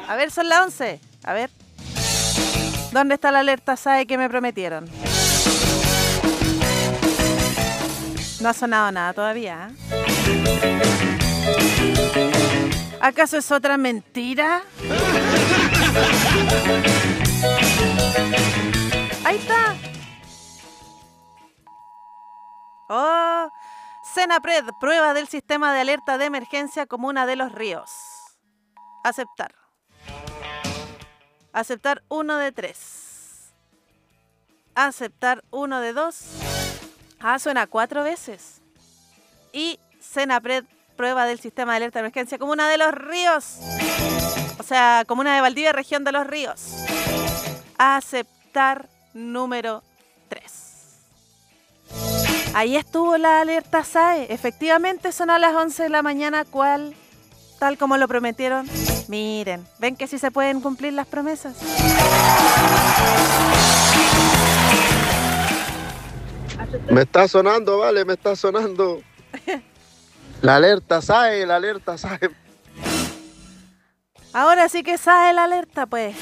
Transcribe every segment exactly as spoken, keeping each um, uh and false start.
A ver, son las once. A ver. ¿Dónde está la alerta S A E que me prometieron? No ha sonado nada todavía, ¿eh? ¿Acaso es otra mentira? Ahí está. Oh, Senapred, prueba del sistema de alerta de emergencia Comuna de los Ríos. Aceptar. Aceptar uno de tres. Aceptar uno de dos. Ah, suena cuatro veces. Y Senapred, prueba del sistema de alerta de emergencia Comuna de los Ríos. O sea, Comuna de Valdivia, región de los Ríos. Aceptar número tres. Ahí estuvo la alerta S A E. Efectivamente sonó a las once de la mañana, ¿cuál? Tal como lo prometieron. Miren, ¿ven que sí se pueden cumplir las promesas? Me está sonando, vale, me está sonando. La alerta S A E, la alerta S A E. Ahora sí que S A E la alerta, pues.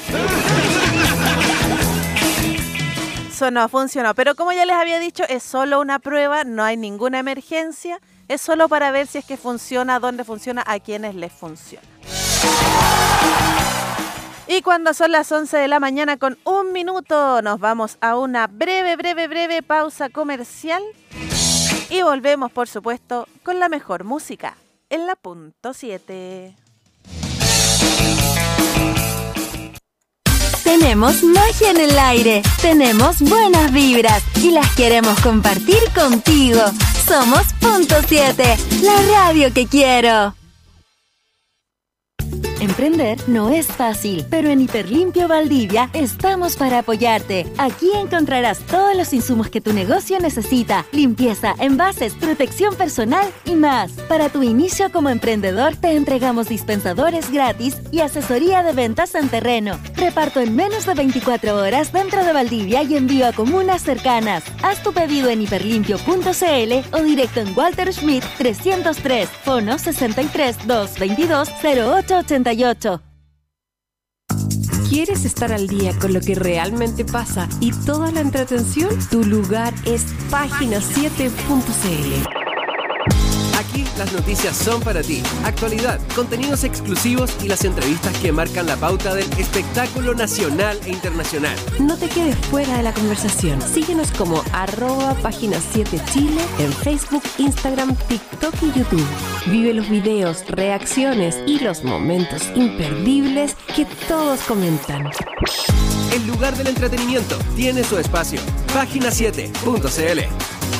Sonó, funcionó. Pero como ya les había dicho, es solo una prueba, no hay ninguna emergencia. Es solo para ver si es que funciona, dónde funciona, a quienes les funciona. Y cuando son las once de la mañana con un minuto, nos vamos a una breve, breve, breve pausa comercial. Y volvemos, por supuesto, con la mejor música, en la punto siete. Tenemos magia en el aire, tenemos buenas vibras y las queremos compartir contigo. Somos punto siete, la radio que quiero. Emprender no es fácil, pero en Hiperlimpio Valdivia estamos para apoyarte. Aquí encontrarás todos los insumos que tu negocio necesita: limpieza, envases, protección personal y más. Para tu inicio como emprendedor te entregamos dispensadores gratis y asesoría de ventas en terreno. Reparto en menos de veinticuatro horas dentro de Valdivia y envío a comunas cercanas. Haz tu pedido en hiperlimpio punto c l o directo en Walter Schmidt trescientos tres, fono sesenta y tres, doscientos veintidós, cero ocho ochenta y ocho. ¿Quieres estar al día con lo que realmente pasa y toda la entretención? Tu lugar es página siete punto c l. Aquí las noticias son para ti. Actualidad, contenidos exclusivos y las entrevistas que marcan la pauta del espectáculo nacional e internacional. No te quedes fuera de la conversación. Síguenos como arroba página siete Chile en Facebook, Instagram, TikTok y YouTube. Vive los videos, reacciones y los momentos imperdibles que todos comentan. El lugar del entretenimiento tiene su espacio. página siete punto c l.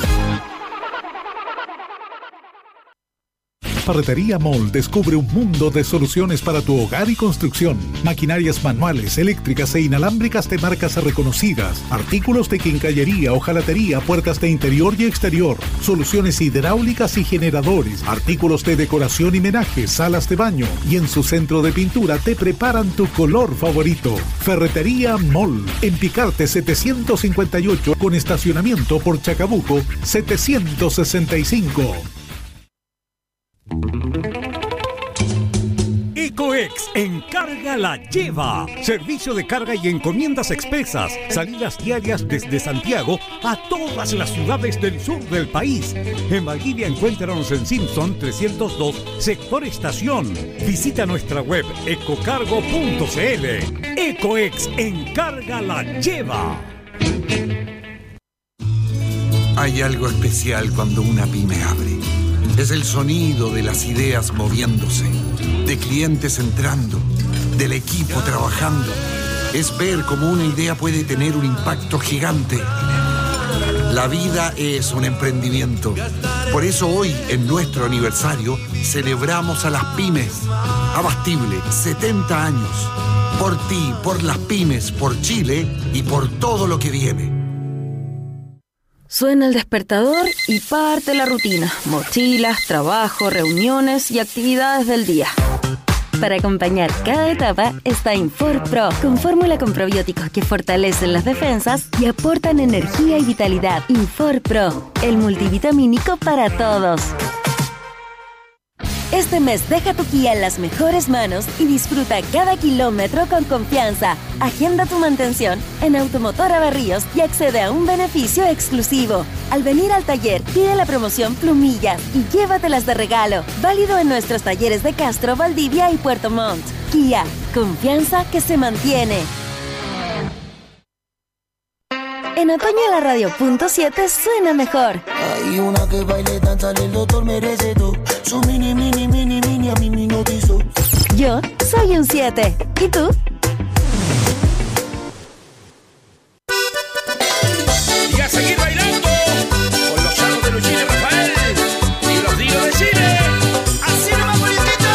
Ferretería Mall descubre un mundo de soluciones para tu hogar y construcción. Maquinarias manuales, eléctricas e inalámbricas de marcas reconocidas. Artículos de quincallería, hojalatería, puertas de interior y exterior. Soluciones hidráulicas y generadores. Artículos de decoración y menaje, salas de baño. Y en su centro de pintura te preparan tu color favorito. Ferretería Mall. En Picarte setecientos cincuenta y ocho con estacionamiento por Chacabuco setecientos sesenta y cinco. Ecoex Encarga la Lleva. Servicio de carga y encomiendas expresas. Salidas diarias desde Santiago a todas las ciudades del sur del país. En Valdivia encuéntranos en Simpson trescientos dos, sector estación. Visita nuestra web ecocargo punto c l. Ecoex Encarga la Lleva. Hay algo especial cuando una pyme abre. Es el sonido de las ideas moviéndose, de clientes entrando, del equipo trabajando. Es ver cómo una idea puede tener un impacto gigante. La vida es un emprendimiento. Por eso hoy, en nuestro aniversario, celebramos a las pymes. Abastible, setenta años. Por ti, por las pymes, por Chile y por todo lo que viene. Suena el despertador y parte la rutina. Mochilas, trabajo, reuniones y actividades del día. Para acompañar cada etapa está InforPro, con fórmula con probióticos que fortalecen las defensas y aportan energía y vitalidad. InforPro, el multivitamínico para todos. Este mes deja tu Kia en las mejores manos y disfruta cada kilómetro con confianza. Agenda tu mantención en Automotora Barríos y accede a un beneficio exclusivo. Al venir al taller, pide la promoción Plumillas y llévatelas de regalo. Válido en nuestros talleres de Castro, Valdivia y Puerto Montt. Kia, confianza que se mantiene. En otoño la radio punto siete suena mejor. Hay una que baile, danza, el doctor merece todo. Su mini, mini, mini, mini, a mí me hipnotizó. Yo soy un siete. ¿Y tú? Y a seguir bailando con los charros de Luchín y Rafael y los Dinos de Chile. ¡Así nomás, bonitito!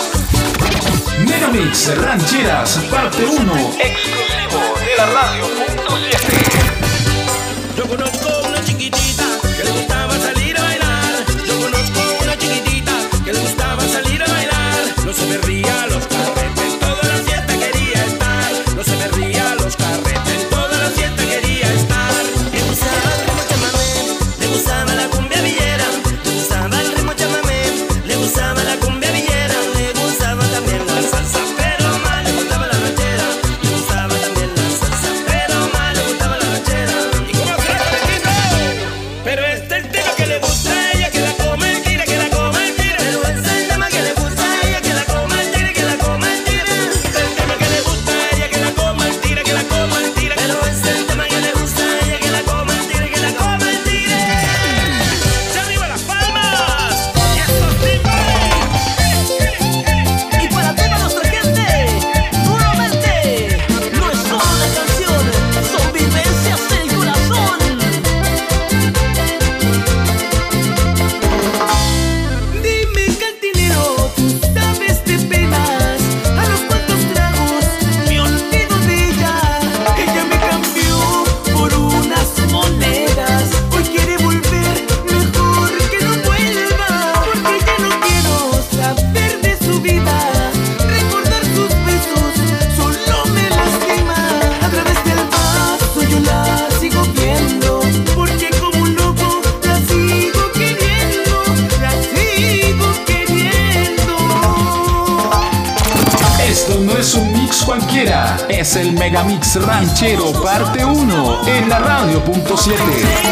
Megamix Rancheras, parte uno. Exclusivo de la radio punto siete. Yo conozco una chiquitita que le gustaba salir a bailar. Yo conozco una chiquitita que le gustaba salir a bailar. No se perdía los carretes, en toda la fiesta quería estar. No se perdía los carretes, en toda la fiesta quería estar. Le gustaba el ritmo chamamé, le gustaba la cumbia villera. Le gustaba el ritmo chamamé, le gustaba la cumbia villera. Le gustaba también la salsa, pero más le gustaba la ranchera. Le gustaba también la salsa, pero más le gustaba la ranchera. Pero este es el tema que le gusta a ella, que la coma el tira, que la coma el tira. Pero este es el tema que le gusta a ella, que la coma el tira, que la coma el tira. Este es el tema que le gusta a ella, que la coma el tira, que la coma el tira. Pero este es el tema que le gusta a ella, que la coma el tira, que la coma el tira. ¡Se arriba las palmas! ¡Y estos timbres! Y para toda nuestra gente, nuevamente, no es solo una canción, son vivencias del corazón. Dime, cantinero, tú sabes de penas, a los cuantos tragos me olvido de ella. Ella me cambió por unas monedas, hoy quiere volver, mejor que no vuelva, porque ya no quiero saber de su vida, recordar sus besos solo me lastima. A través del vaso yo la sigo viendo, porque como un loco la sigo queriendo, la sigo queriendo. Esto no es un mix cualquiera, es el Megamix Ranchero parte uno en la radio punto siete.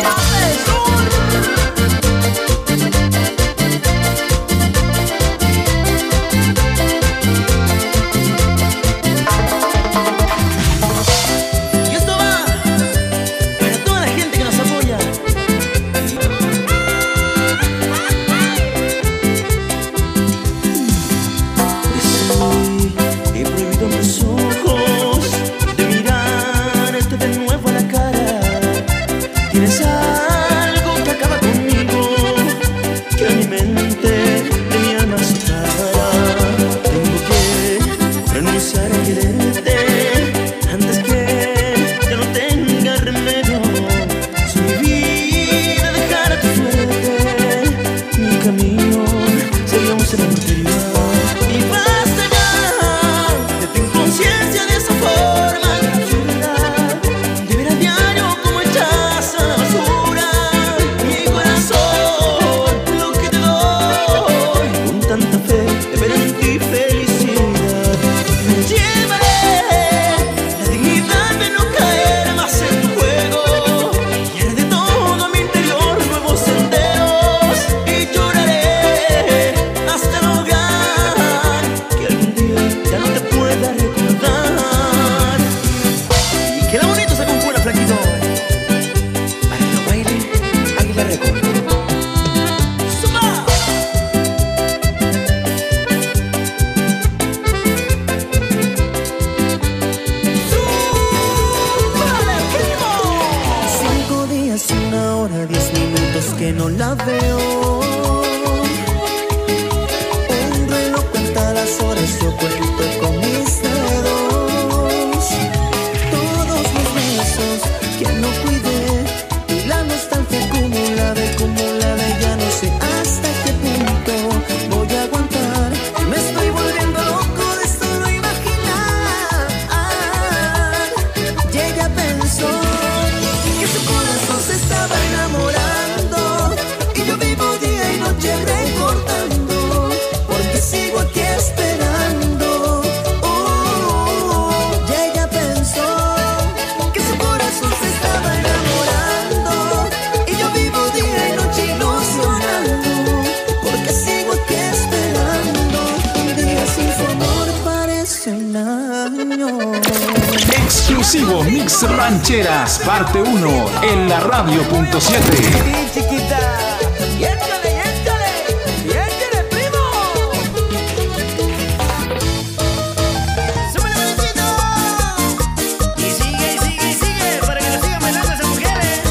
Y esto va para toda la gente que nos apoya. Hoy he prohibido mis ojos de mirarte de nuevo a la cara. Tienes algo que acaba conmigo, que a mi mente de mi alma separa. Tengo que renunciar a quererte antes que ya no tenga remedio. Si mi vida dejara tu suerte, mi camino sería un cementerio. Y basta ya de tu inconsciencia de esa forma absurda, de ver a diario como echas a la basura mi corazón, lo que te doy con tanta fe de ver en ti felicidad. Me llevaré la dignidad de no caer más en tu juego, y de todo mi interior nuevos senderos, y lloraré hasta el hogar que algún día ya no te pueda recordar. Y queda bonito esa compura, flaquito, para que lo baile Águila Record. ¡Suma! ¡Súbale, primo! Cinco días, una hora, diez minutos que no la veo. Un reloj cuenta las horas, yo cuento con mis dedos. Todos los besos que no cuidé, y la nostalgia acumulada, acumulada, ya no sé hasta qué punto voy a aguantar. Me estoy volviendo loco de solo imaginar. Y ella pensó que su corazón se estaba enamorando, y yo vivo exclusivo Mix Rancheras, parte uno, en la radio punto siete. Sí, chiquita. Y échale, y échale, y échale, primo. ¡Súbele, manicito! Y sigue, y sigue, y sigue, para que lo sigan bailando esas mujeres.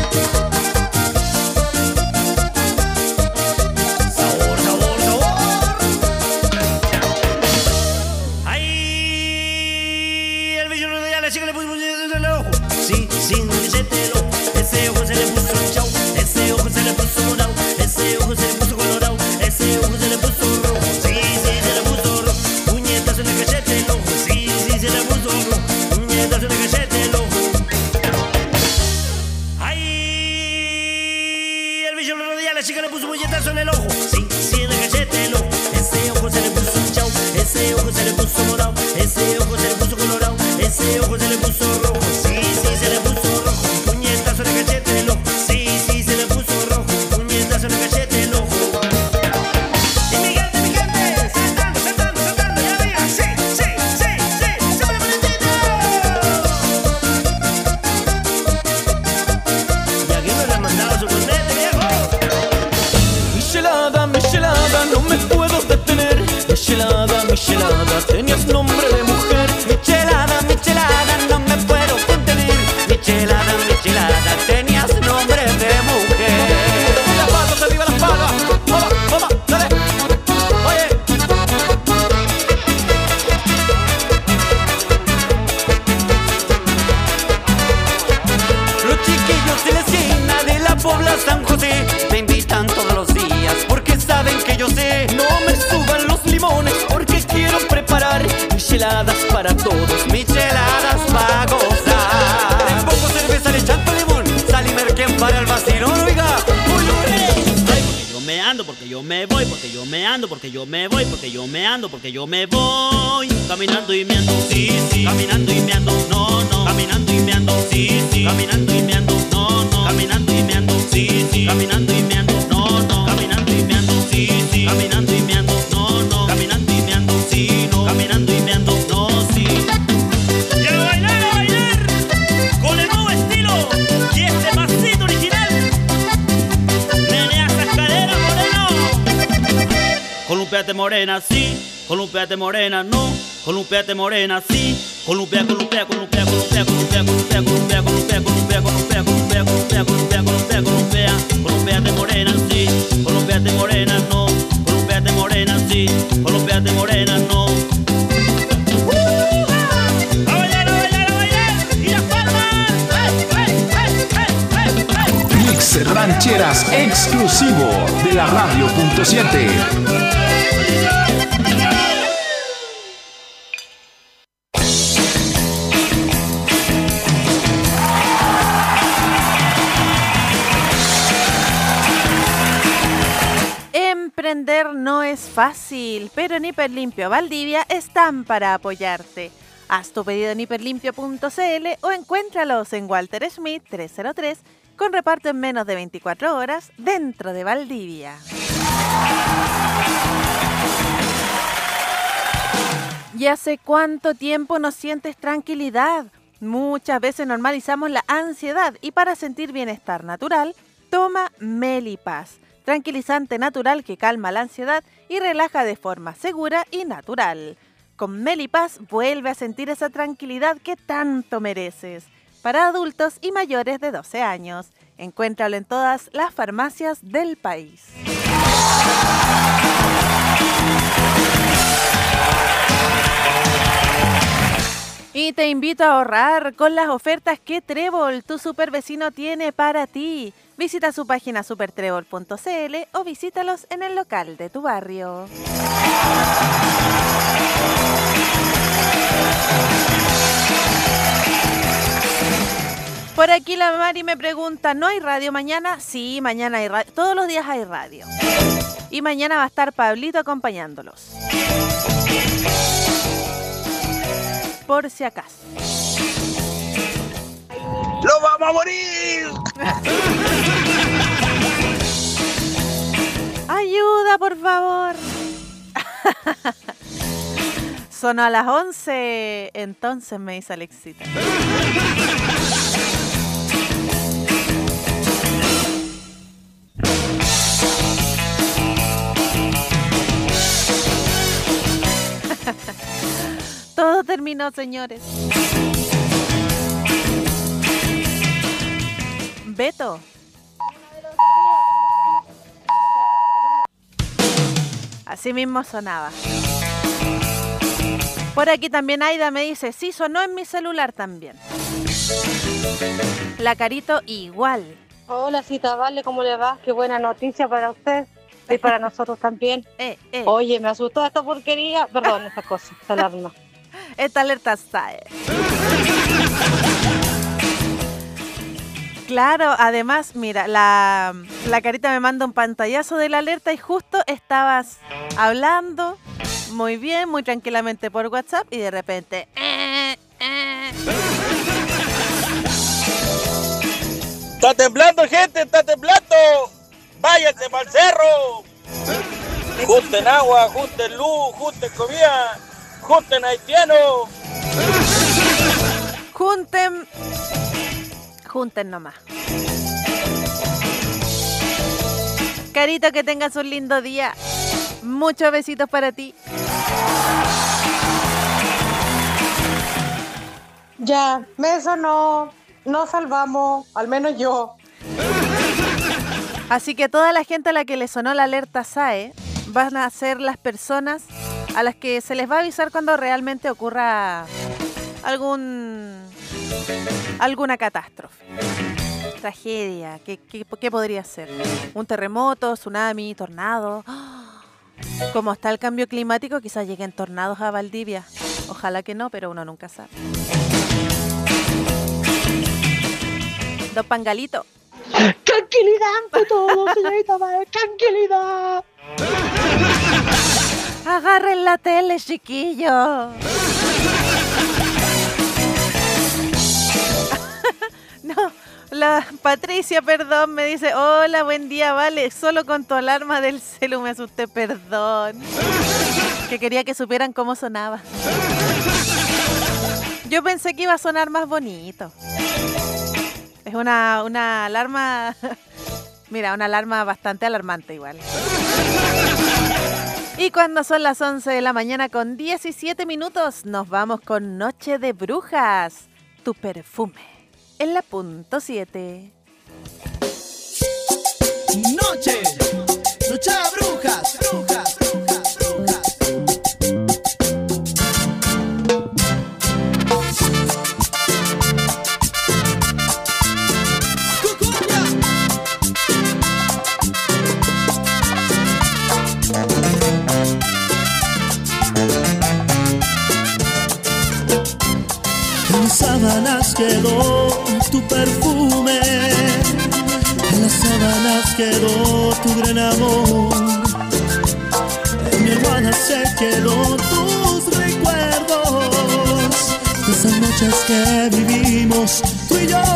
Sabor, sabor, sabor. ¡Ay! El bello de la chica le puso el ojo. Sí, sin bichetelo. Ese ojo se le puso chau. Ese ojo se le puso morado. Ese ojo se le puso colorado. Ese ojo se le puso rojo. Sí, sí, se le puso rojo. Puñetazo en el cachete el ojo. Sí, sí, se le puso rojo. Puñetazo en el cachete el ojo. ¡Ay! El bicho lo rodea. La chica le puso puñetazo en el ojo. Sí, sí, en el cachete el ojo. Ese ojo se le puso chau. Ese ojo se le puso morado. Ese ojo se le puso colorado. Ese ojo se le puso rojo. Sí, sí, se le puso rojo. Puñetazo en el cachete el ojo. Sí, sí, se le puso rojo. Puñetazo en el cachete el ojo. Y mi gente, mi gente, saltando, saltando, saltando, ya arriba. Sí, sí, sí, sí, súbele, manicito. Y aquí me le han mandado su contete, viejo. Michelada, Michelada, no me puedo detener. Michelada, Michelada, tenías nombre de mujer. Michelada, Michelada, no me puedo contener. Michelada, Michelada, tenías nombre de mujer. ¡La palma, que viva la palma! ¡Vamos, vamos, dale! Oye. Los chiquillos de la esquina de la Pobla San José me invitan todos los días porque saben que yo sé. No me suban los limones porque quiero preparar micheladas para todos, micheladas para gozar. Le pongo cerveza, le chanto limón, sal y merquén para el vacilón, oiga. Uy, porque yo me ando, porque yo me voy, porque yo me ando, porque yo me voy, porque yo me ando, porque yo me voy. Caminando y meando, sí, sí. Caminando y meando, no, no. Caminando y meando, sí, sí. Caminando y meando, no, no. Caminando y meando, sí, sí. Caminando y meando, no, no. Caminando y meando, sí, sí. Caminando y meando, no, no. Caminando y meando, sí, no. Caminando y meando, no, sí. Y a bailar, a bailar, con el nuevo estilo y este pasito original. Menea esas caderas, moreno. Columpiate morena, sí. Columpiate morena, no. Columpiate morena, sí. Columpia, columpia, columpia, columpia, columpia, columpia, columpia, columpia, columpia, columpia, columpia, columpia, columpia, columpia, columpia. Columpiate morena, sí. Columpiate morena, no. Columpiate morena, sí. Columpiate morena, no. ¡A bailar, a bailar, a bailar! ¡Y las palmas! Mix Rancheras exclusivo de la radio punto siete. Emprender no es fácil, pero en Hiperlimpio Valdivia están para apoyarte. Haz tu pedido en hiperlimpio punto cl o encuéntralos en Walter Schmidt trescientos tres con reparto en menos de veinticuatro horas dentro de Valdivia. ¿Y hace cuánto tiempo no sientes tranquilidad? Muchas veces normalizamos la ansiedad y para sentir bienestar natural, toma Melipaz, tranquilizante natural que calma la ansiedad y relaja de forma segura y natural. Con Melipaz vuelve a sentir esa tranquilidad que tanto mereces. Para adultos y mayores de doce años. Encuéntralo en todas las farmacias del país. Y te invito a ahorrar con las ofertas que Trébol, tu super vecino, tiene para ti. Visita su página super trébol punto cl o visítalos en el local de tu barrio. Por aquí la Mari me pregunta, ¿no hay radio mañana? Sí, mañana hay radio. Todos los días hay radio. Y mañana va a estar Pablito acompañándolos. Por si acaso. ¡Lo vamos a morir! ¡Ayuda, por favor! Sonó a las once. Entonces me dice Alexita. Todo terminó, señores. Beto. Así mismo sonaba. Por aquí también Aida me dice, sí, sonó en mi celular también. La Carito igual. Hola, Cita, vale, ¿cómo le va? Qué buena noticia para usted y para nosotros también. Eh, eh. Oye, me asustó esta porquería. Perdón, esta cosa, esta alarma. Esta alerta está. Eh. Claro, además, mira, la, la Carita me manda un pantallazo de la alerta y justo estabas hablando muy bien, muy tranquilamente por WhatsApp y de repente... Eh, eh. ¡Está temblando, gente! ¡Está temblando! ¡Váyanse para el cerro! ¡Junten agua, junten luz, junten comida! ¡Junten haitianos! Junten... Junten nomás. Carito, que tengas un lindo día. Muchos besitos para ti. Ya, me sonó. Nos salvamos, al menos yo. Así que toda la gente a la que le sonó la alerta S A E van a ser las personas a las que se les va a avisar cuando realmente ocurra algún alguna catástrofe, tragedia. ¿Qué, qué, qué podría ser? ¿Un terremoto, tsunami, tornado? Como está el cambio climático, quizás lleguen tornados a Valdivia. Ojalá que no, pero uno nunca sabe. Don Pangalito. Tranquilidad ante todo, señorita Mae, tranquilidad. Agarren la tele, chiquillo. No, la Patricia, perdón, me dice, hola, buen día, vale, solo con tu alarma del celu me asusté, perdón. Que quería que supieran cómo sonaba. Yo pensé que iba a sonar más bonito. Es una, una alarma, mira, una alarma bastante alarmante igual. Y cuando son las once de la mañana con diecisiete minutos, nos vamos con Noche de Brujas, tu perfume, en la punto siete. Noche, noche de brujas, brujas, brujas, brujas. En mis sábanas quedó tu perfume, en las sábanas quedó tu gran amor, en mi almohada se quedó tus recuerdos, de esas noches que vivimos tú y yo.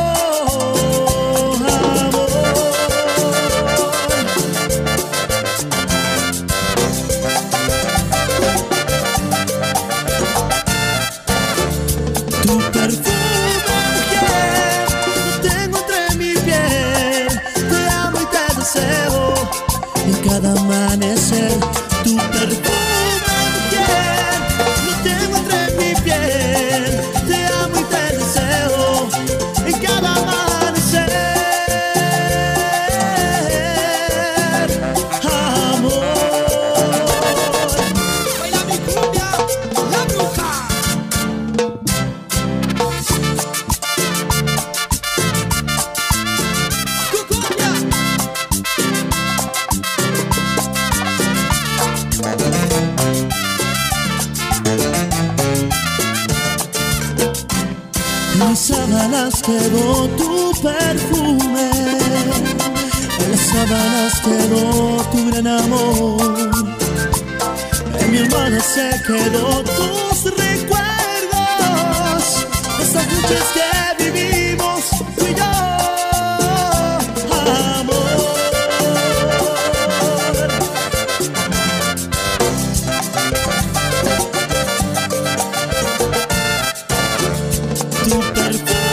Cada amanecer, tu perfume, mujer, lo tengo entre mi piel. Te amo y te deseo en cada amanecer. Amor. Baila mi cumbia, la bruja. En mis sábanas quedó tu perfume, en las sábanas quedó tu gran amor, en mi almohada se quedó tus recuerdos, esas noches que vivimos tú y yo, amor. Tu perfume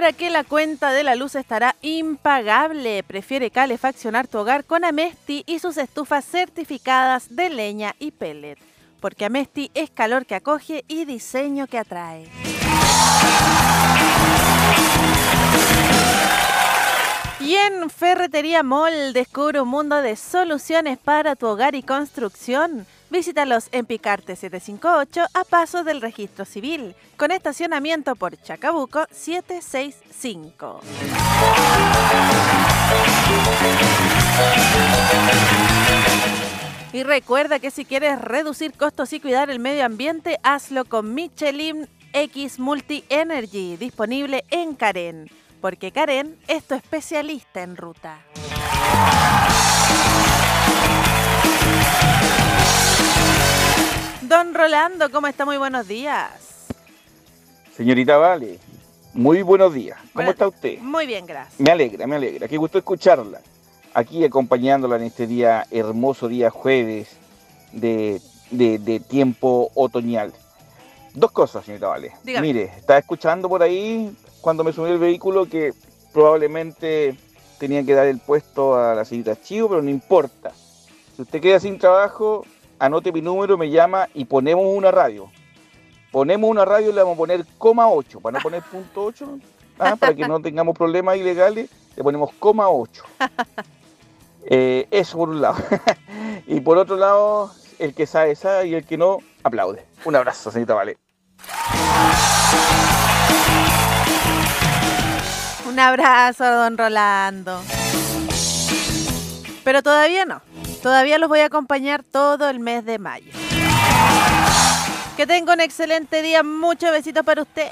Ahora que la cuenta de la luz estará impagable, prefiere calefaccionar tu hogar con Amesti y sus estufas certificadas de leña y pellet. Porque Amesti es calor que acoge y diseño que atrae. Y en Ferretería Mall descubre un mundo de soluciones para tu hogar y construcción. Visítalos en Picarte setecientos cincuenta y ocho a pasos del registro civil, con estacionamiento por Chacabuco setecientos sesenta y cinco. Y recuerda que si quieres reducir costos y cuidar el medio ambiente, hazlo con Michelin X Multi Energy, disponible en Karen, porque Karen es tu especialista en ruta. Don Rolando, ¿cómo está? Muy buenos días. Señorita Vale, muy buenos días. ¿Cómo Bueno, está usted? Muy bien, gracias. Me alegra, me alegra. Qué gusto escucharla. Aquí acompañándola en este día, hermoso día jueves de, de, de tiempo otoñal. Dos cosas, señorita Vale. Dígame. Mire, estaba escuchando por ahí cuando me subí al vehículo que probablemente tenía que dar el puesto a la señorita Chivo, pero no importa. Si usted queda sin trabajo, anote mi número, me llama y ponemos una radio. Ponemos una radio y le vamos a poner coma ocho, para no poner punto ocho, ah, para que no tengamos problemas ilegales, le ponemos coma ocho. Eh, eso por un lado. Y por otro lado, el que sabe, sabe, y el que no, aplaude. Un abrazo, señorita Vale. Un abrazo, don Rolando. Pero todavía no. Todavía los voy a acompañar todo el mes de mayo. Que tenga un excelente día. Muchos besitos para usted.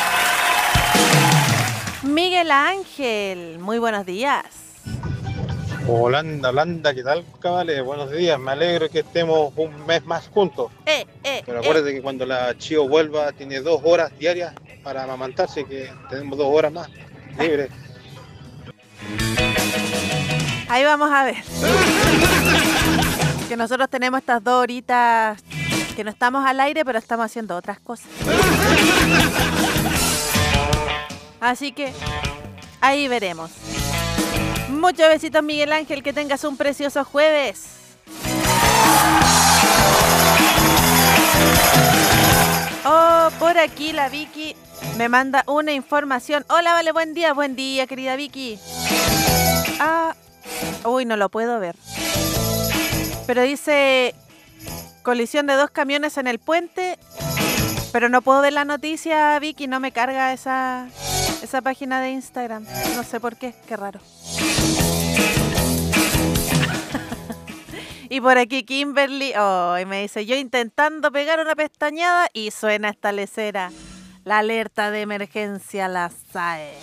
Miguel Ángel, muy buenos días. Holanda, Holanda, ¿qué tal, cabales? Buenos días, me alegro que estemos un mes más juntos. Eh, eh, Pero eh. acuérdate que cuando la Chío vuelva tiene dos horas diarias para amamantarse, que tenemos dos horas más libres. Ahí vamos a ver. Que nosotros tenemos estas dos horitas que no estamos al aire, pero estamos haciendo otras cosas. Así que ahí veremos. Muchos besitos, Miguel Ángel, que tengas un precioso jueves. Oh, por aquí la Vicky me manda una información. Hola, vale, buen día, buen día, querida Vicky. Ah, uy, no lo puedo ver. Pero dice colisión de dos camiones en el puente. Pero no puedo ver la noticia, Vicky, no me carga esa, esa página de Instagram. No sé por qué, qué raro. Y por aquí Kimberly, oh, y me dice, yo intentando pegar una pestañada y suena esta lecera. La alerta de emergencia, la S A E.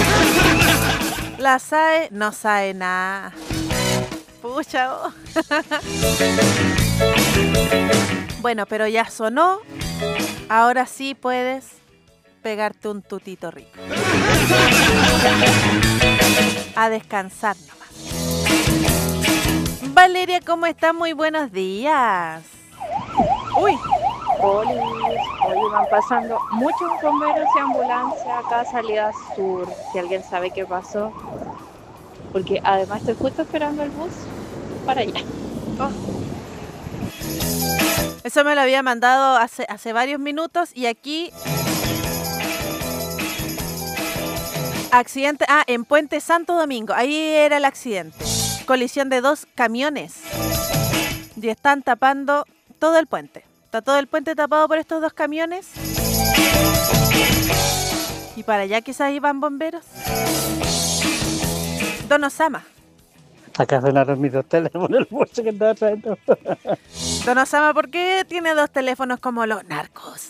La S A E no sabe nada. Pucha, oh. Bueno, pero ya sonó. Ahora sí puedes pegarte un tutito rico. A descansar nomás. Valeria, ¿cómo estás? Muy buenos días. Uy. Hola, hoy van pasando muchos bomberos y ambulancias acá, salida sur. Si alguien sabe qué pasó, porque además estoy justo esperando el bus para allá. Oh. Eso me lo había mandado hace, hace varios minutos y aquí... Accidente, ah, en Puente Santo Domingo, ahí era el accidente. Colisión de dos camiones y están tapando todo el puente. Está todo el puente tapado por estos dos camiones. Y para allá quizás iban bomberos. Don Osama. Acá sonaron mis dos teléfonos, el bolso que estaba trayendo. Don Osama, ¿por qué tiene dos teléfonos como los narcos?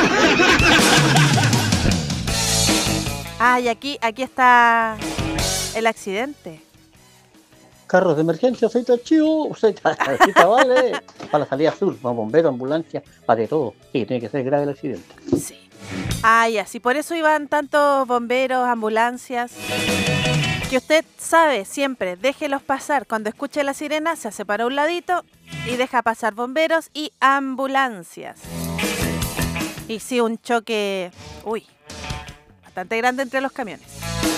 Ah, y aquí, aquí está el accidente. Carros de emergencia, aceite archivo, aceite vale. Para la salida sur, para bomberos, ambulancia, para de todo. Sí, tiene que ser grave el accidente. Sí. Ah, ya, sí, por eso iban tantos bomberos, ambulancias. Que usted sabe siempre, déjelos pasar. Cuando escuche la sirena, se hace para un ladito y deja pasar bomberos y ambulancias. Y si un choque... Uy, bastante grande entre los camiones.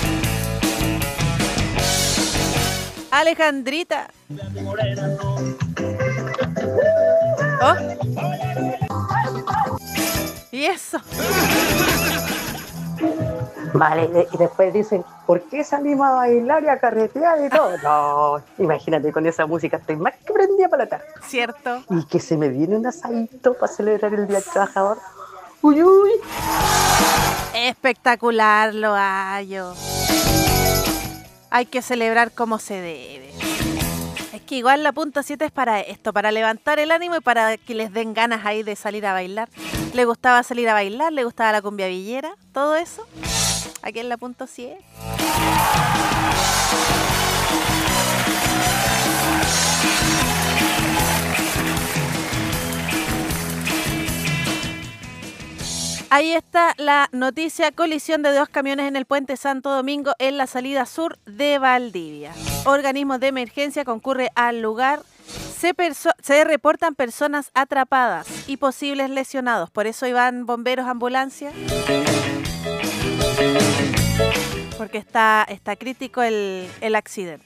Alejandrita. ¿Oh? ¿Y eso? Vale, y después dicen, ¿por qué salimos a bailar y a carretear y todo? No, imagínate, con esa música estoy más que prendida para la tarde. Cierto. Y que se me viene un asadito para celebrar el Día del Trabajador. Uy, uy. Espectacular, lo hallo. Hay que celebrar como se debe. Es que igual la punto siete es para esto, para levantar el ánimo y para que les den ganas ahí de salir a bailar. ¿Le gustaba salir a bailar? ¿Le gustaba la cumbia villera? ¿Todo eso? Aquí en la punto siete. Ahí está la noticia: colisión de dos camiones en el puente Santo Domingo en la salida sur de Valdivia. Organismos de emergencia concurren al lugar. Se, se reportan personas atrapadas y posibles lesionados. Por eso iban bomberos, ambulancias. Porque está, está crítico el, el accidente.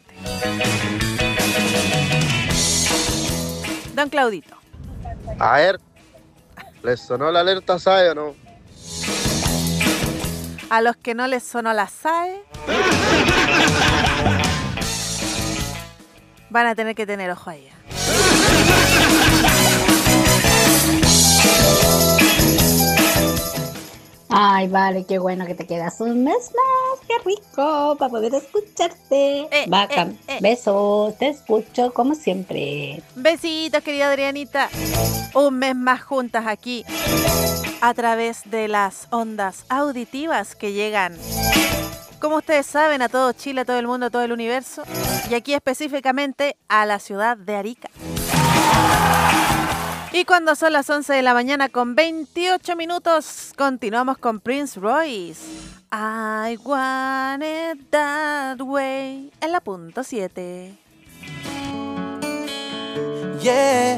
Don Claudito. A ver, ¿les sonó la alerta S A E o no? A los que no les sonó la S A E van a tener que tener ojo ahí. Ay, vale, qué bueno que te quedas un mes más, qué rico, para poder escucharte. Eh, Bacán. eh, eh. Besos, te escucho como siempre. Besitos, querida Adrianita. Un mes más juntas aquí, a través de las ondas auditivas que llegan, como ustedes saben, a todo Chile, a todo el mundo, a todo el universo, y aquí específicamente a la ciudad de Arica. Y cuando son las once de la mañana con veintiocho minutos, continuamos con Prince Royce. I want it that way. En la punto siete. Yeah.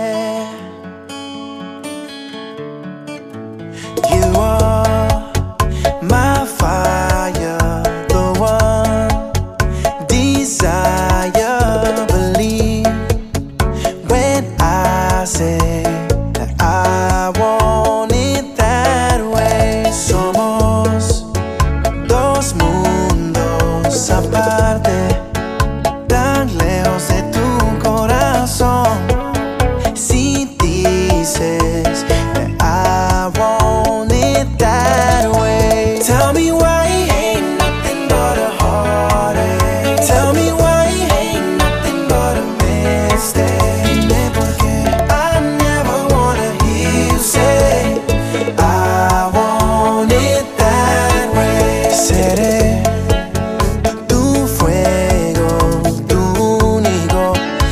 You are my fire, the one desire. Believe when I say that I want it that way. Somos dos mundos aparte, tan lejos de tu corazón. Si dices that I want it that way, tell me why ain't nothing but a heartache. Tell me why ain't nothing but a mistake. Dime por qué I never wanna hear you say I want it that way. Seré tu fuego, tu único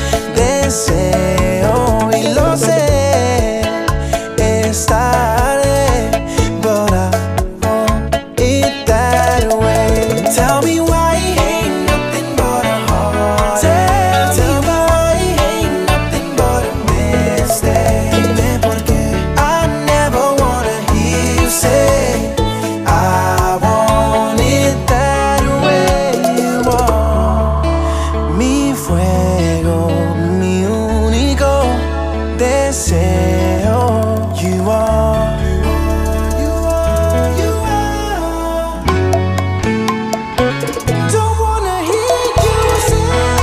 deseo, y lo sé, es tarde, but I want it that way. Tell me why ain't nothing but a heartache. Tell me why ain't nothing but a mistake. Dime por qué I never wanna hear you say I want it that way. You are mi fuego, mi único deseo. You are, you are, you are. Don't wanna hear you say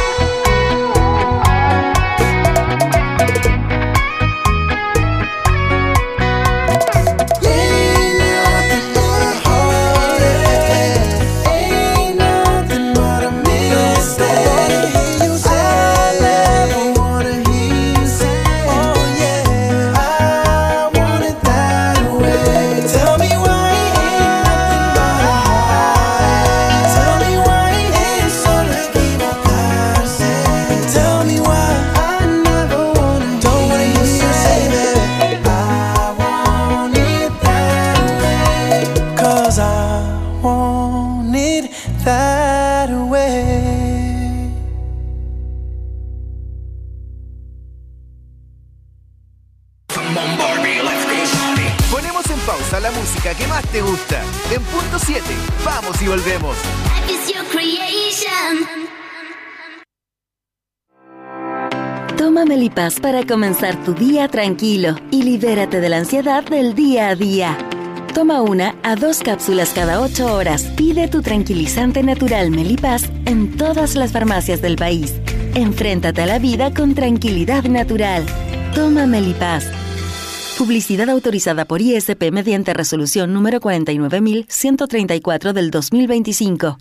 ain't nothing but a heartache. Ain't nothing but a mistake. I never wanna hear you say, oh yeah, I want it that way. Tell me why ain't nothing but a heartache. Tell me why es solo equivocarse. Tell me why I never wanna, don't wanna hear you say that I want it that way. Cause I want it that way. Ponemos en pausa la música que más te gusta. En punto siete, volvemos. Toma Melipaz para comenzar tu día tranquilo y libérate de la ansiedad del día a día. Toma una a dos cápsulas cada ocho horas. Pide tu tranquilizante natural Melipaz en todas las farmacias del país. Enfréntate a la vida con tranquilidad natural. Toma Melipaz. Publicidad autorizada por I S P mediante resolución número cuarenta y nueve mil ciento treinta y cuatro del dos mil veinticinco.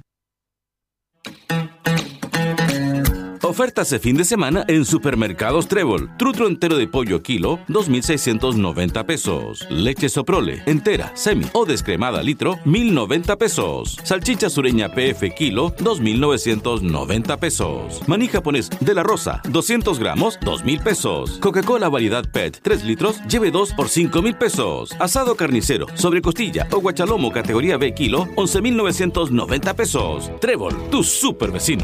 Ofertas de fin de semana en Supermercados Trébol. Trutro entero de pollo kilo, dos mil seiscientos noventa pesos. Leche Soprole, entera, semi o descremada litro, mil noventa pesos. Salchicha sureña P F kilo, dos mil novecientos noventa pesos. Maní japonés de la Rosa, doscientos gramos, dos mil pesos. Coca-Cola variedad P E T, tres litros, lleve dos por cinco mil pesos. Asado carnicero, sobre costilla o guachalomo categoría B kilo, once mil novecientos noventa pesos. Trébol, tu super vecino.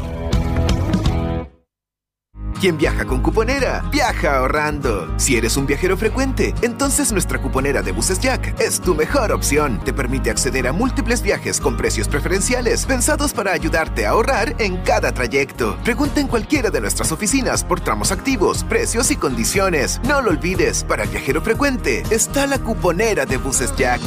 Quien viaja con Cuponera, viaja ahorrando. Si eres un viajero frecuente, entonces nuestra cuponera de buses Jack es tu mejor opción. Te permite acceder a múltiples viajes con precios preferenciales, pensados para ayudarte a ahorrar en cada trayecto. Pregunta en cualquiera de nuestras oficinas por tramos activos, precios y condiciones. No lo olvides, para el viajero frecuente está la Cuponera de buses Jack.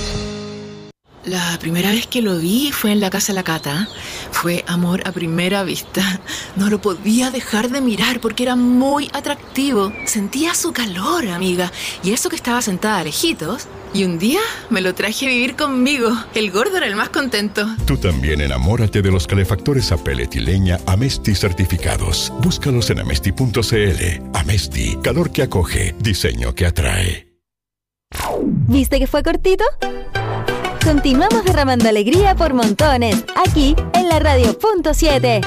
La primera vez que lo vi fue en la casa de la Cata. Fue amor a primera vista. No lo podía dejar de mirar porque era muy atractivo. Sentía su calor, amiga. Y eso que estaba sentada lejitos. Y un día me lo traje a vivir conmigo. El gordo era el más contento. Tú también enamórate de los calefactores a pellet y leña Amesti certificados. Búscalos en amesti punto c l. Amesti, calor que acoge, diseño que atrae. ¿Viste que fue cortito? Continuamos derramando alegría por montones, aquí en la Radio Punto siete.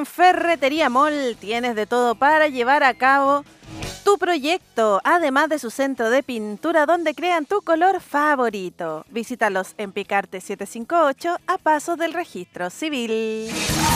En Ferretería Mall tienes de todo para llevar a cabo tu proyecto, además de su centro de pintura donde crean tu color favorito. Visítalos en Picarte setecientos cincuenta y ocho a pasos del registro civil.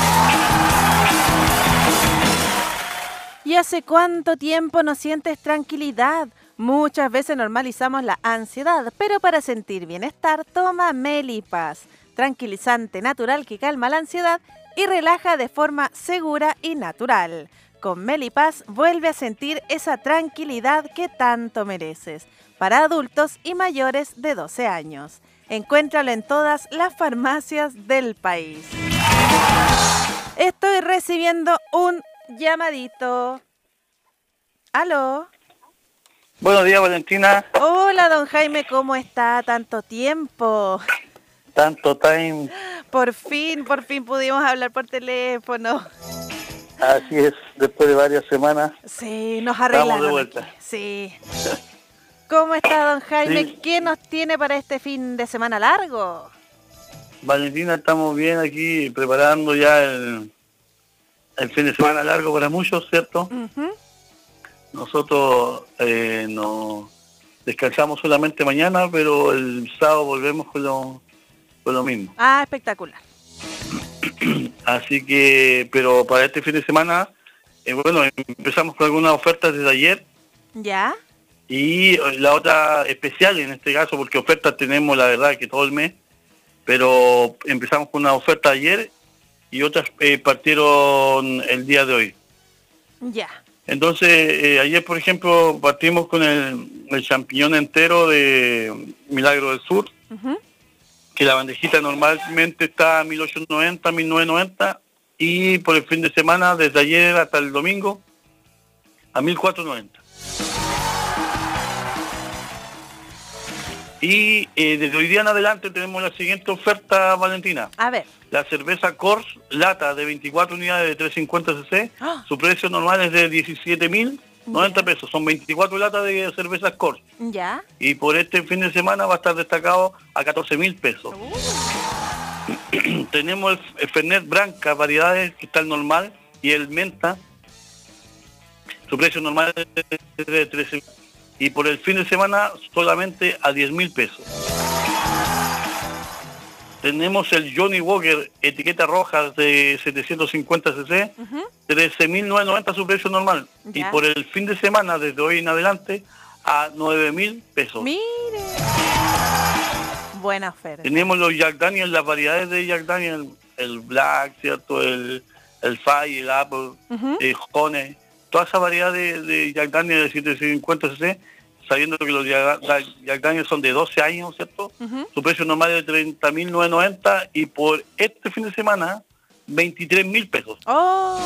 ¿Y hace cuánto tiempo no sientes tranquilidad? Muchas veces normalizamos la ansiedad, pero para sentir bienestar toma Melipaz, tranquilizante natural que calma la ansiedad y relaja de forma segura y natural. Con Melipaz vuelve a sentir esa tranquilidad que tanto mereces. Para adultos y mayores de doce años. Encuéntralo en todas las farmacias del país. Estoy recibiendo un llamadito. ¿Aló? Buenos días, Valentina. Hola, don Jaime, ¿cómo está? Tanto tiempo. Tanto time. Por fin, por fin pudimos hablar por teléfono. Así es, después de varias semanas. Sí, nos arreglamos. Estamos de vuelta. Aquí. Sí. ¿Cómo está, don Jaime? Sí. ¿Qué nos tiene para este fin de semana largo? Valentina, estamos bien aquí preparando ya el, el fin de semana largo para muchos, ¿cierto? Uh-huh. Nosotros eh, nos descansamos solamente mañana, pero el sábado volvemos con lo, con lo mismo. Ah, espectacular. Así que, pero para este fin de semana, eh, bueno, empezamos con algunas ofertas desde ayer. ¿Ya? Y la otra especial en este caso, porque ofertas tenemos la verdad que todo el mes, pero empezamos con una oferta ayer y otras eh, partieron el día de hoy. Ya. Entonces, eh, ayer por ejemplo partimos con el, el champiñón entero de Milagro del Sur, Uh-huh. que la bandejita normalmente está a mil ochocientos noventa, mil novecientos noventa, y por el fin de semana, desde ayer hasta el domingo, a mil cuatrocientos noventa. Y eh, desde hoy día en adelante tenemos la siguiente oferta, Valentina. A ver. La cerveza Kors, lata de veinticuatro unidades de trescientos cincuenta ce ce, ¡Ah! su precio normal es de diecisiete mil noventa pesos. Son veinticuatro latas de cerveza Kors. ¿Ya? Y por este fin de semana va a estar destacado a catorce mil pesos. Uh. Tenemos el, el Fernet Branca, variedades, que está el normal, y el Menta. Su precio normal es de trece mil. Y por el fin de semana solamente a diez mil pesos. Tenemos el Johnny Walker, etiqueta roja de setecientos cincuenta ce ce, Uh-huh. trece mil novecientos noventa su precio normal. Ya. Y por el fin de semana, desde hoy en adelante, a nueve mil pesos. Mire. Buena oferta. Tenemos los Jack Daniel, las variedades de Jack Daniel, el Black, ¿cierto? El, el Fire, el Apple, Uh-huh. el Honey, toda esa variedad de, de Jack Daniel de setecientos cincuenta ce ce, sabiendo que los Jack, Jack Daniel son de doce años, ¿cierto? Uh-huh. Su precio normal es de treinta mil novecientos noventa y por este fin de semana, veintitrés mil pesos. Oh.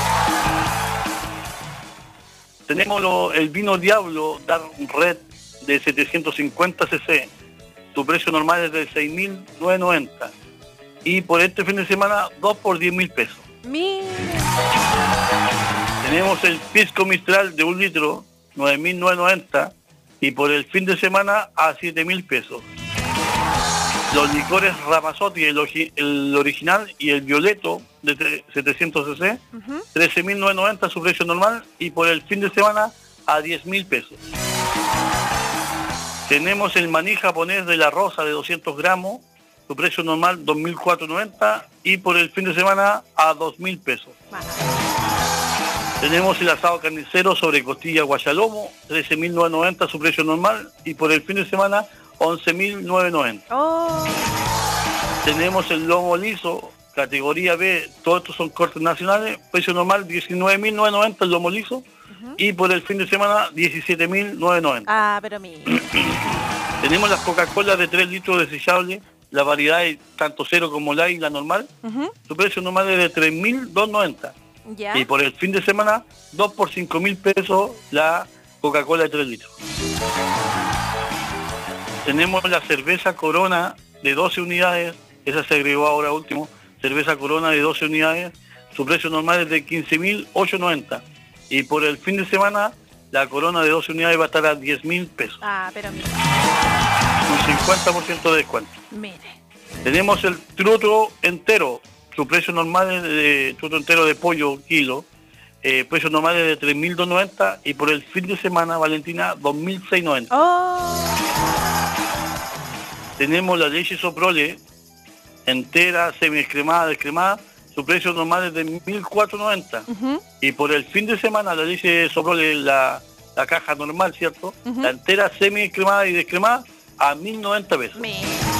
Tenemos lo- el vino Diablo Dark Red de setecientos cincuenta ce ce. Su precio normal es de seis mil novecientos noventa. Y por este fin de semana, dos por diez mil pesos. Mire. Tenemos el Pisco Mistral de un litro, nueve mil novecientos noventa. Y por el fin de semana, a siete mil pesos. Los licores Ramazotti, el, ogi- el original y el violeto de tre- setecientos ce ce, Uh-huh. trece mil novecientos noventa su precio normal y por el fin de semana a diez mil pesos. Tenemos el maní japonés de la rosa de doscientos gramos, su precio normal dos mil cuatrocientos noventa y por el fin de semana a dos mil pesos. Tenemos el asado carnicero sobre costilla guachalomo, trece mil novecientos noventa su precio normal y por el fin de semana once mil novecientos noventa. Oh. Tenemos el lomo liso, categoría B, todos estos son cortes nacionales, precio normal diecinueve mil novecientos noventa el lomo liso. Uh-huh. Y por el fin de semana diecisiete mil novecientos noventa. Ah, pero mire. Tenemos las Coca-Cola de tres litros desechables, la variedad es tanto cero como light, la normal. Uh-huh. Su precio normal es de tres mil doscientos noventa. ¿Ya? Y por el fin de semana, dos por cinco mil pesos la Coca-Cola de tres litros. Tenemos la cerveza Corona de doce unidades, esa se agregó ahora último, cerveza Corona de doce unidades, su precio normal es de quince mil ochocientos noventa. Y por el fin de semana, la Corona de doce unidades va a estar a diez mil pesos, Ah, pero mire. un cincuenta por ciento de descuento. Mire. Tenemos el trutro entero su precio normal es de churro entero de pollo kilo, eh, precio normal es de tres mil doscientos noventa y por el fin de semana, Valentina, dos mil seiscientos noventa. Oh. Tenemos la leche Soprole entera, semi-descremada, descremada, su precio normal es de mil cuatrocientos noventa. Uh-huh. Y por el fin de semana la leche Soprole, la, la caja normal, ¿cierto? Uh-huh. La entera, semi-descremada y descremada a mil noventa pesos. Me...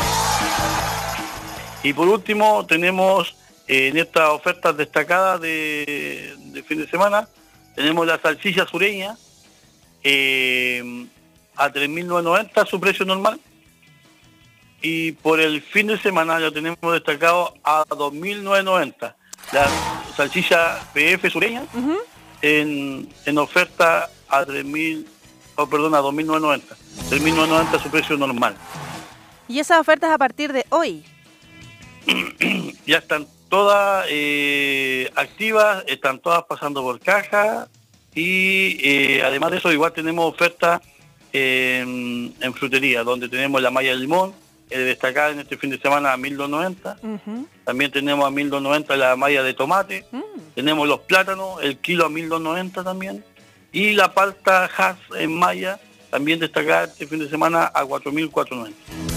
Y por último tenemos eh, en estas ofertas destacadas de, de fin de semana, tenemos la salchicha sureña eh, a tres mil novecientos noventa, su precio normal. Y por el fin de semana ya tenemos destacado a dos mil novecientos noventa. La salchicha P F sureña uh-huh. en, en oferta a tres mil, oh, perdón, a dos mil novecientos noventa. tres mil novecientos noventa su precio normal. Y esas ofertas a partir de hoy. Ya están todas eh, activas, están todas pasando por caja y eh, además de eso igual tenemos ofertas eh, en, en frutería, donde tenemos la malla de limón, eh, destacada en este fin de semana a mil doscientos noventa. Uh-huh. También tenemos a mil doscientos noventa la malla de tomate, Mm. tenemos los plátanos, el kilo a mil doscientos noventa también, y la palta Hass en malla, también destacada este fin de semana a cuatro mil cuatrocientos noventa.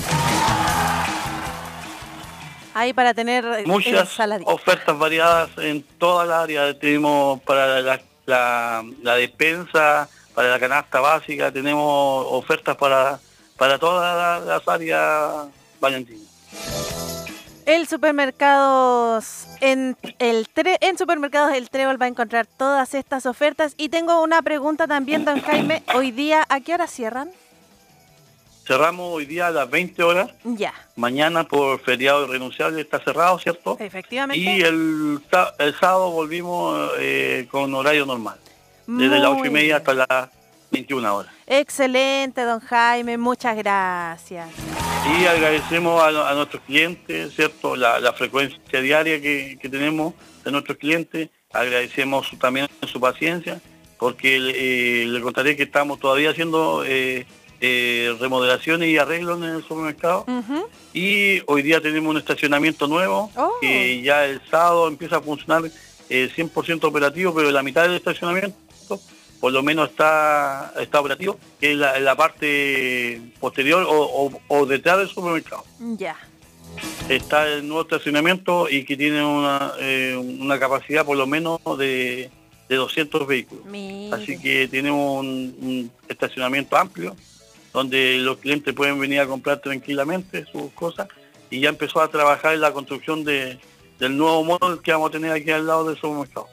Ahí para tener Muchas ensaladita. ofertas variadas en toda la área. Tenemos para la, la, la despensa, para la canasta básica, tenemos ofertas para, para todas las áreas, Valentina. El supermercados en el tre- en supermercados El Trébol va a encontrar todas estas ofertas. Y tengo una pregunta también, don Jaime. Hoy día, ¿a qué hora cierran? Cerramos hoy día a las veinte horas. Ya. Mañana por feriado irrenunciable está cerrado, ¿cierto? Efectivamente. Y el, el sábado volvimos eh, con horario normal. Desde las ocho y media hasta las veintiuna horas. Excelente, don Jaime. Muchas gracias. Y agradecemos a, a nuestros clientes, ¿cierto? La, la frecuencia diaria que, que tenemos de nuestros clientes. Agradecemos su, también su paciencia, porque eh, le contaré que estamos todavía haciendo eh, eh, remodelaciones y arreglos en el supermercado. Uh-huh. Y hoy día tenemos un estacionamiento nuevo, oh. que ya el sábado empieza a funcionar eh, cien por ciento operativo, pero la mitad del estacionamiento por lo menos está, está operativo, que es la, la parte posterior o, o, o detrás del supermercado. Ya. Está el nuevo estacionamiento y que tiene una, eh, una capacidad por lo menos de, de doscientos vehículos. Mire. Así que tenemos un, un estacionamiento amplio donde los clientes pueden venir a comprar tranquilamente sus cosas, y ya empezó a trabajar en la construcción de, del nuevo módulo que vamos a tener aquí al lado del supermercado.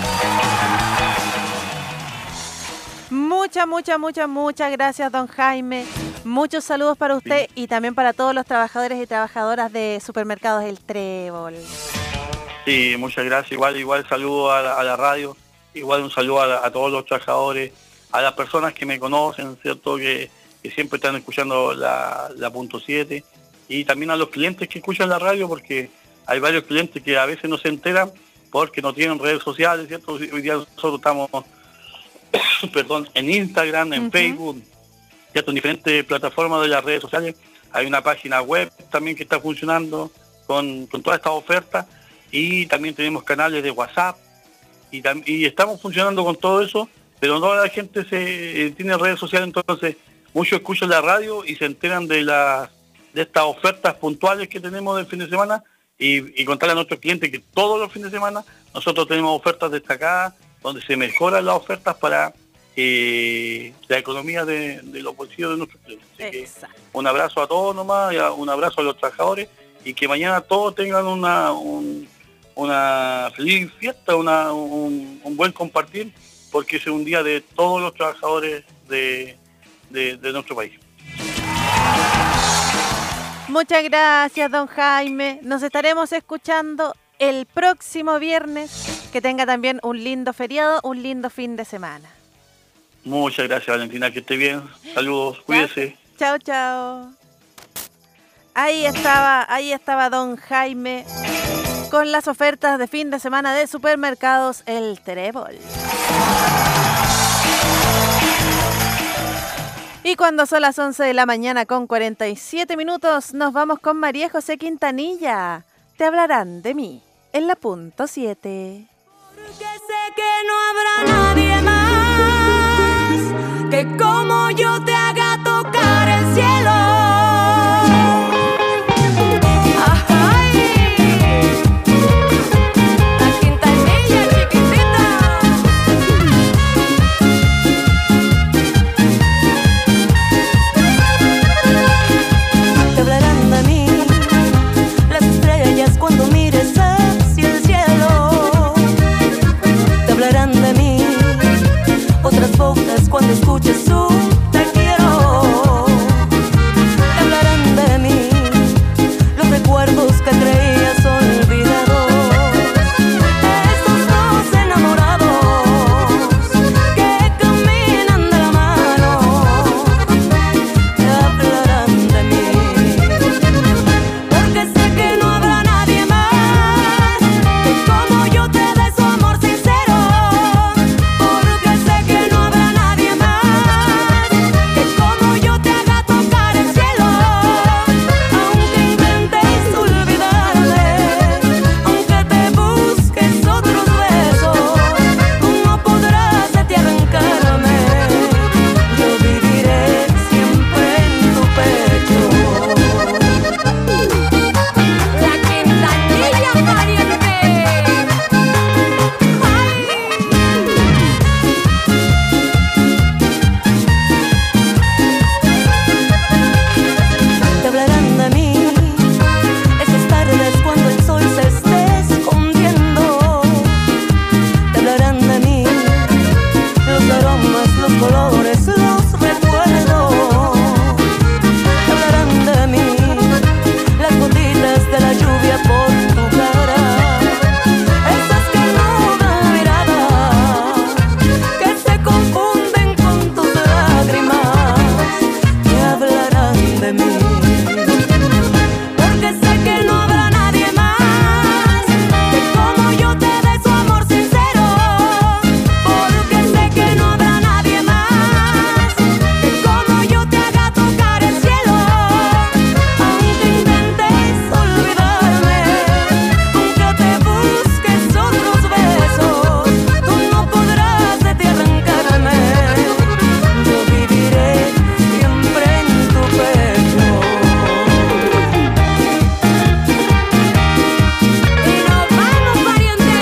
Muchas, muchas, muchas, muchas gracias, don Jaime. Muchos saludos para usted y también para todos los trabajadores y trabajadoras de Supermercados El Trébol. Sí, muchas gracias. Igual, igual saludo a la, a la radio, igual un saludo a, la, a todos los trabajadores, a las personas que me conocen, ¿cierto? Que, que siempre están escuchando la, la punto siete, y también a los clientes que escuchan la radio, porque hay varios clientes que a veces no se enteran porque no tienen redes sociales, ¿cierto? Hoy día nosotros estamos perdón, en Instagram, en uh-huh. Facebook, ¿cierto? En diferentes plataformas de las redes sociales. Hay una página web también que está funcionando con, con todas estas ofertas, y también tenemos canales de WhatsApp, y, tam- y estamos funcionando con todo eso, pero no toda la gente se eh, tiene redes sociales, entonces muchos escuchan la radio y se enteran de las de estas ofertas puntuales que tenemos del fin de semana, y, y contarle a nuestros clientes que todos los fines de semana nosotros tenemos ofertas destacadas donde se mejoran las ofertas para eh, la economía de, de los bolsillos de nuestros clientes. Así que un abrazo a todos nomás, y a, un abrazo a los trabajadores, y que mañana todos tengan una un, una feliz fiesta, una, un, un buen compartir, porque es un día de todos los trabajadores de, de, de nuestro país. Muchas gracias, don Jaime. Nos estaremos escuchando el próximo viernes. Que tenga también un lindo feriado, un lindo fin de semana. Muchas gracias, Valentina, que esté bien. Saludos, cuídese. Chao, chao. Ahí estaba, ahí estaba don Jaime con las ofertas de fin de semana de Supermercados El Trébol. Y cuando son las once de la mañana con cuarenta y siete minutos, nos vamos con María José Quintanilla. Te hablarán de mí. en la punto siete. Porque sé que no habrá nadie más que como yo te haga tocar el cielo. Cuando mires hacia el cielo, te hablarán de mí. Otras bocas cuando escuches su te quiero, te hablarán de mí. Los recuerdos que creías olvidados, estos dos enamorados que caminan de la mano, te hablarán de mí. Porque sé que no habrá nadie más que como yo te dé su amor sincero. Porque sé que no habrá nadie más que como yo te haga tocar el cielo. Aunque intentes olvidarme, aunque te busques otros besos, tú no podrás de ti arrancarme. Yo viviré siempre en tu pecho. La quintanilla pariente. Te hablarán de mí esas tardes cuando el sol se esté escondiendo. Te hablarán de mí los aromas, los colores, los recuerdos. Te hablarán de mí las gotitas de la lluvia por tu cara, esas que roban mirada, que se confunden con tus lágrimas. Te hablarán de mí. Porque sé que no habrá nadie más que como yo te dé su amor sincero. Porque sé que no habrá nadie más que como yo te haga tocar el cielo. Aunque intentes olvidarme, aunque te busques otros besos, tú no podrás de ti arrancarme. Yo viviré siempre en tu pecho. Y nos vamos, pariente.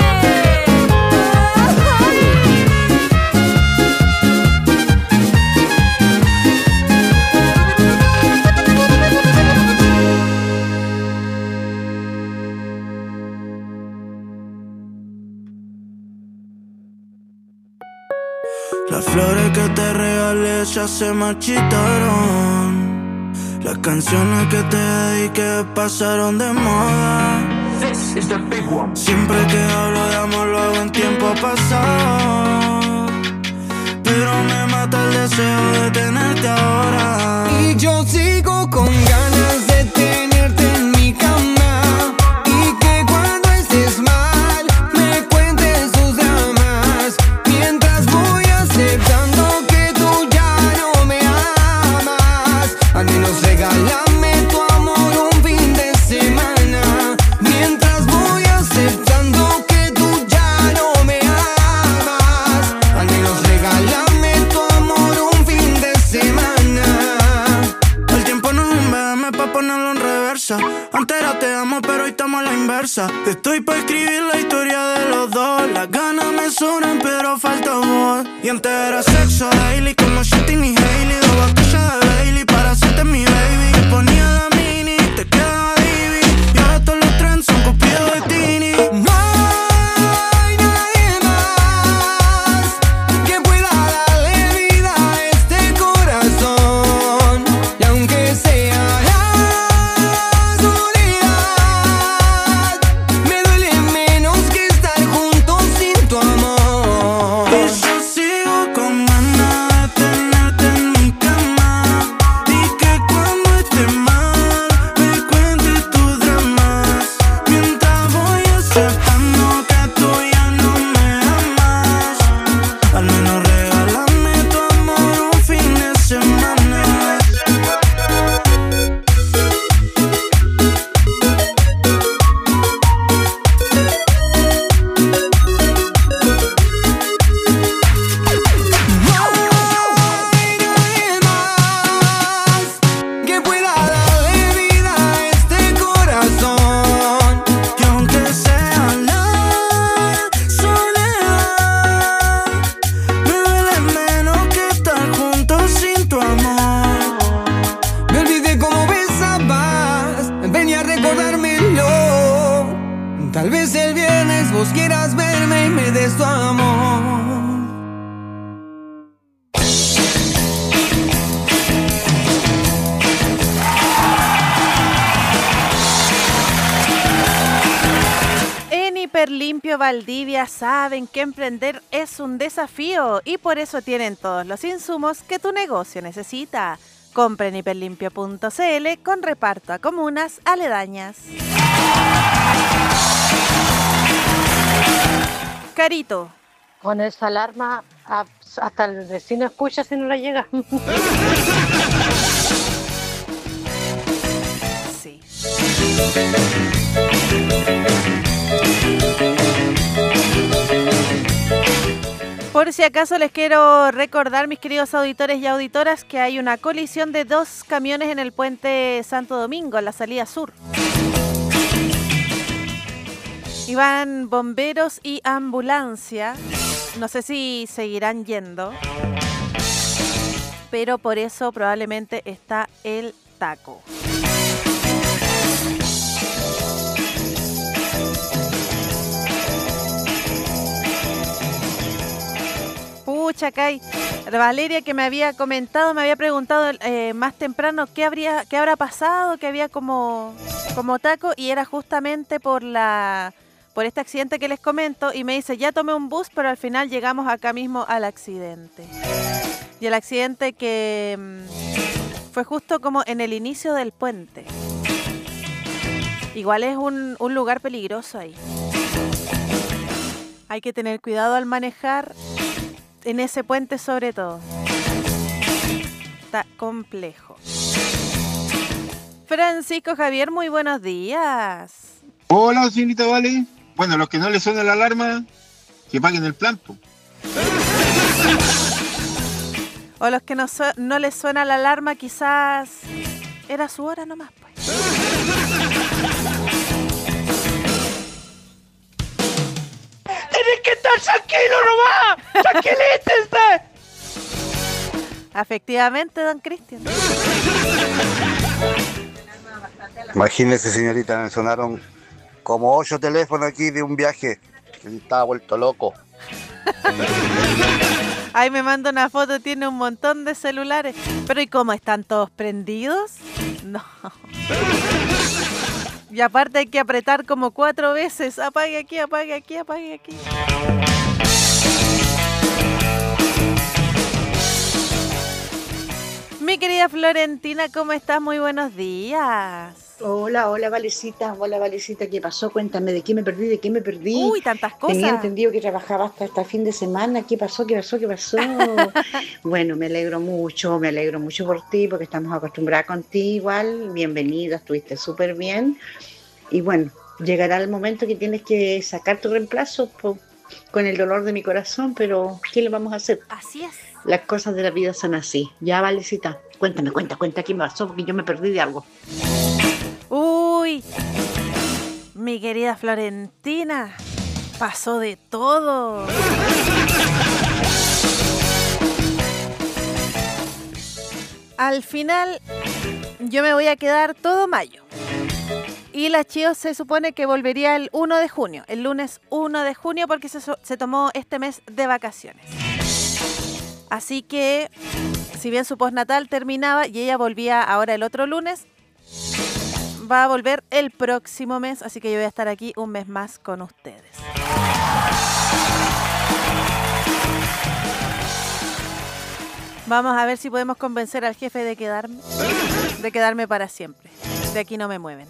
Las flores que te regalé ya se marchitaron. Las canciones que te dediqué pasaron de moda. Siempre que hablo de amor lo hago en tiempo pasado, pero me mata el deseo de tenerte ahora. Y yo sigo con ganas de tenerte en mi cama, y que cuando estés mal me cuentes tus dramas, mientras voy aceptando que tú ya no me amas. Al menos regálame tu amor un fin de semana, mientras voy aceptando que tú ya no me amas. Al menos regálame tu amor un fin de semana. El tiempo no es un B M pa' ponerlo en reversa. Antes era te amo, pero hoy estamos a la inversa. Estoy pa' escribir la historia de los dos. Las ganas me sobran, pero falta voz. Y antes era sexo daily, como Shitting y Hailey. Dos botellas de Bailey para hacerte mi baby. Te ponía la mini, te quedaba divi. Y ahora todos los trends son copiados de Tini. No hay nadie más que pueda darle vida a este corazón. Y aunque sea la soledad, me duele menos que estar juntos sin tu amor. Y yo sigo con ganas de tenerte en mi vos quieras verme y me des tu amor. En Hiperlimpio Valdivia saben que emprender es un desafío y por eso tienen todos los insumos que tu negocio necesita. Compra en hiperlimpio punto cl con reparto a comunas aledañas. Carito. Con esa alarma a- hasta el vecino escucha si no le llega. Sí. Por si acaso les quiero recordar, mis queridos auditores y auditoras, que hay una colisión de dos camiones en el puente Santo Domingo, en la salida sur. Iban bomberos y ambulancia. No sé si seguirán yendo, pero por eso probablemente está el taco. Pucha, Kai. Valeria, que me había comentado, me había preguntado eh, más temprano qué habría, qué habrá pasado, que había como, como taco, y era justamente por la por este accidente que les comento, y me dice, ya tomé un bus, pero al final llegamos acá mismo al accidente. Y el accidente que mmm, fue justo como en el inicio del puente. Igual es un, un lugar peligroso ahí. Hay que tener cuidado al manejar en ese puente, sobre todo. Está complejo. Francisco Javier, muy buenos días. Hola, señorita Vale. Bueno, los que no les suena la alarma, que paguen el plan, po. O los que no, su- no les suena la alarma, quizás era su hora nomás, pues. ¡Tienes que estar tranquilo nomás! ¡Tranquilítense! Efectivamente, don Cristian. Imagínese, señorita, me sonaron como ocho teléfonos aquí de un viaje. Estaba vuelto loco. Ahí me manda una foto, tiene un montón de celulares. Pero ¿y cómo están todos prendidos? No. Y aparte hay que apretar como cuatro veces. Apague aquí, apague aquí, apague aquí. Mi querida Florentina, ¿cómo estás? Muy buenos días. Hola, hola Valecita, hola Valecita, ¿qué pasó? Cuéntame, ¿de qué me perdí? ¿De qué me perdí? Uy, tantas cosas. Tenía entendido que trabajaba hasta hasta el fin de semana. ¿Qué pasó? ¿Qué pasó? ¿Qué pasó? Bueno, me alegro mucho, me alegro mucho por ti, porque estamos acostumbradas contigo igual. Bienvenida, estuviste súper bien. Y bueno, llegará el momento que tienes que sacar tu reemplazo po, con el dolor de mi corazón, pero ¿qué le vamos a hacer? Así es. Las cosas de la vida son así. Ya, Valecita, cuéntame, cuenta, cuenta qué me pasó, porque yo me perdí de algo. Uy, mi querida Florentina, pasó de todo. Al final, yo me voy a quedar todo mayo. Y la Chio se supone que volvería el uno de junio, el lunes uno de junio, porque se, se tomó este mes de vacaciones. Así que, si bien su postnatal terminaba y ella volvía ahora el otro lunes, va a volver el próximo mes, así que yo voy a estar aquí un mes más con ustedes. Vamos a ver si podemos convencer al jefe de quedarme, de quedarme para siempre. De aquí no me mueven.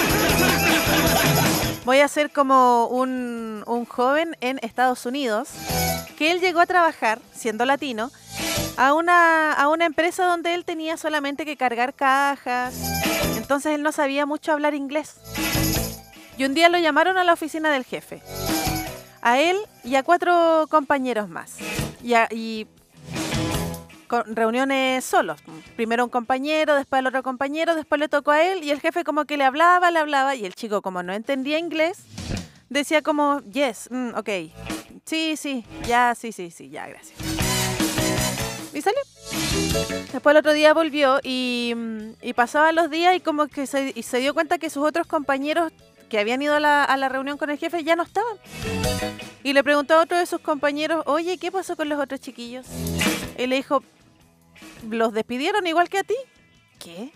Voy a ser como un, un joven en Estados Unidos, que él llegó a trabajar, siendo latino, a una, a una empresa donde él tenía solamente que cargar cajas. Entonces él no sabía mucho hablar inglés. Y un día lo llamaron a la oficina del jefe. A él y a cuatro compañeros más. Y, a, y con reuniones solos. Primero un compañero, después el otro compañero, después le tocó a él y el jefe como que le hablaba, le hablaba y el chico como no entendía inglés, decía como, yes, mm, ok, sí, sí, ya, sí, sí, sí, ya, gracias. Y salió. Después el otro día volvió y, y pasaban los días y como que se, y se dio cuenta que sus otros compañeros que habían ido a la, a la reunión con el jefe ya no estaban. Y le preguntó a otro de sus compañeros, oye, ¿qué pasó con los otros chiquillos? Y le dijo, ¿los despidieron igual que a ti? ¿Qué?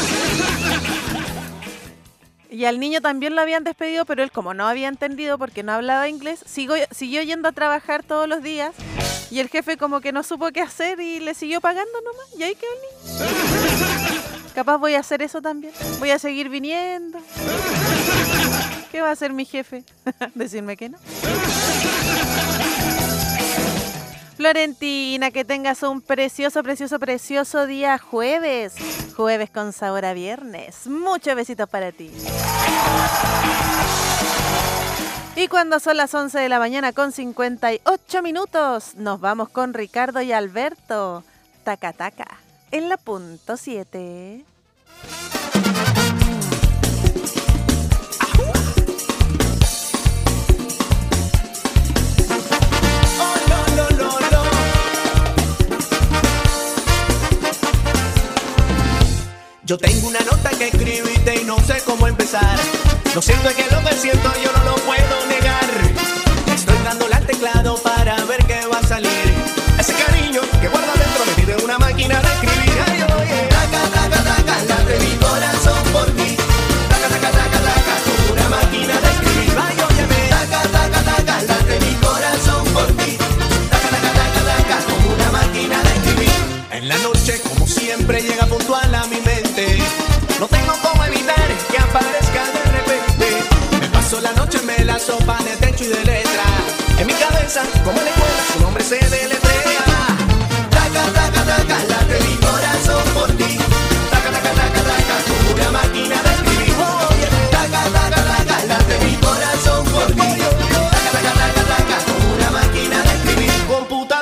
Y al niño también lo habían despedido, pero él, como no había entendido porque no hablaba inglés, siguió, siguió yendo a trabajar todos los días. Y el jefe como que no supo qué hacer y le siguió pagando nomás. Y ahí quedó el niño. Capaz voy a hacer eso también. Voy a seguir viniendo. ¿Qué va a hacer mi jefe? Decirme que no. Florentina, que tengas un precioso, precioso, precioso día jueves. Jueves con sabor a viernes. Muchos besitos para ti. Y cuando son las once de la mañana con cincuenta y ocho minutos, nos vamos con Ricardo y Alberto. Taca, taca. En la punto siete. Yo tengo una nota que escribirte y no sé cómo empezar. Lo siento, es que lo que siento yo no lo puedo